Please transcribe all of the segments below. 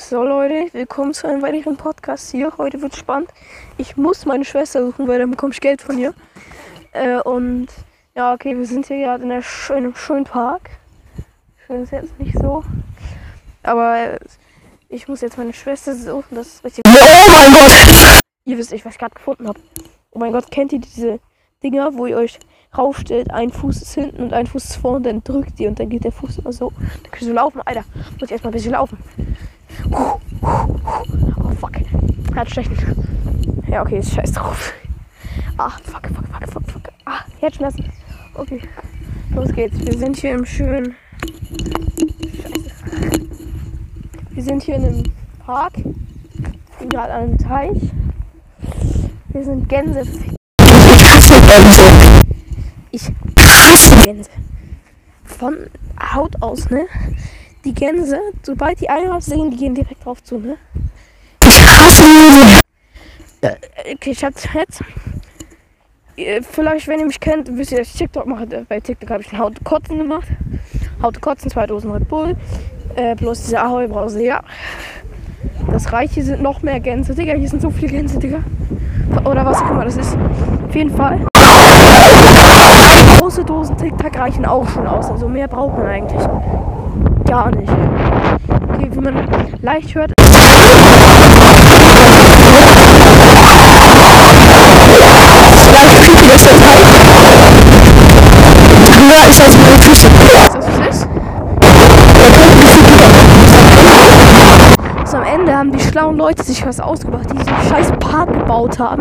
So Leute, willkommen zu einem weiteren Podcast hier. Heute wird spannend. Ich muss meine Schwester suchen, weil dann bekomme ich Geld von ihr. Und ja, okay, wir sind hier gerade in einem schönen Park. Schön ist jetzt nicht so. Aber ich muss jetzt meine Schwester suchen, das ist richtig. Oh mein Gott! Ihr wisst nicht, was ich gerade gefunden habe. Oh mein Gott, kennt ihr diese Dinger, wo ihr euch raufstellt, ein Fuß ist hinten und ein Fuß ist vorne, dann drückt ihr und dann geht der Fuß immer so. Dann könnt ihr so laufen. Alter, muss ich erstmal ein bisschen laufen. Oh fuck. Hat schlecht. Ja, okay, ist scheiß drauf. Ach, fuck. Ah, Herzschmerzen. Okay, los geht's. Wir sind hier im schönen... Scheiße. Wir sind hier in einem Park. Ich bin gerade an einem Teich. Wir sind Gänse. Ich hasse Gänse. Von Haut aus, ne? Die Gänse, sobald die einen was sehen, die gehen direkt drauf zu, ne? Ich hasse Gänse. Okay, ich hab's jetzt. Vielleicht, wenn ihr mich kennt, wisst ihr, dass ich TikTok mache. Bei TikTok habe ich ein Haute Kotzen gemacht. Haute Kotzen, 2 Dosen Red Bull. Plus diese Ahoi-Brause, ja. Das reicht, hier sind noch mehr Gänse, Digga. Hier sind so viele Gänse, Digga. Oder was auch immer das ist. Auf jeden Fall. Große Dosen TikTok reichen auch schon aus. Also mehr braucht man eigentlich gar nicht. Okay, wie man leicht hört. Höher ist als meine Füße. Weißt du, was das ist? Also am Ende haben die schlauen Leute sich was ausgedacht, die diesen scheiß Park gebaut haben.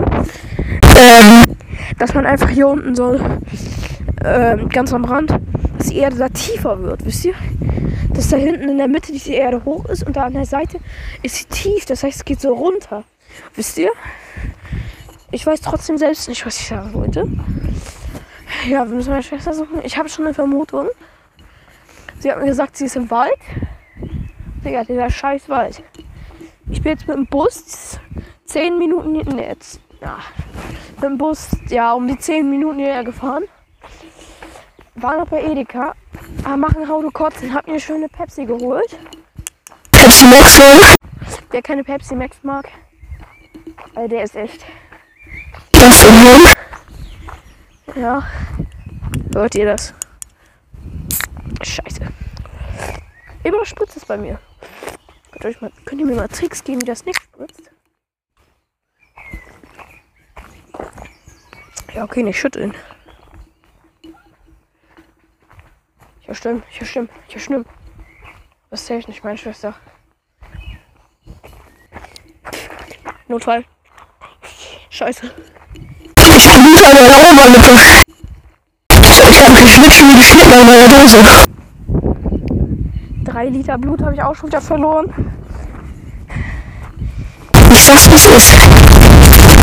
Dass man einfach hier unten so ganz am Rand, dass die Erde da tiefer wird, wisst ihr? Dass da hinten in der Mitte diese Erde hoch ist und da an der Seite ist sie tief, das heißt es geht so runter, wisst ihr? Ich weiß trotzdem selbst nicht, was ich sagen wollte. Ja, wir müssen meine Schwester suchen. Ich habe schon eine Vermutung. Sie hat mir gesagt, sie ist im Wald. Digga, dieser scheiß Wald. Ich bin jetzt mit dem Bus 10 Minuten jetzt. Ja, mit dem Bus, ja, um die 10 Minuten hierher gefahren. War noch bei Edeka. Machen Haute Kotzen. Hab mir eine schöne Pepsi geholt. Pepsi Max, ne? Wer keine Pepsi Max mag, weil der ist echt. Das ist ja. Hört ihr das? Scheiße. Immer spritzt es bei mir. Könnt ihr mir mal Tricks geben, wie das nicht spritzt? Ja, okay, nicht schütteln. Ich höre Stimmen. Das ist safe nicht meine Schwester. Notfall. Scheiße. Ich blute an meiner Oma, bitte. Ich habe geschnitten an meiner Dose. 3 Liter Blut habe ich auch schon wieder verloren. Ich sag's, wie es ist.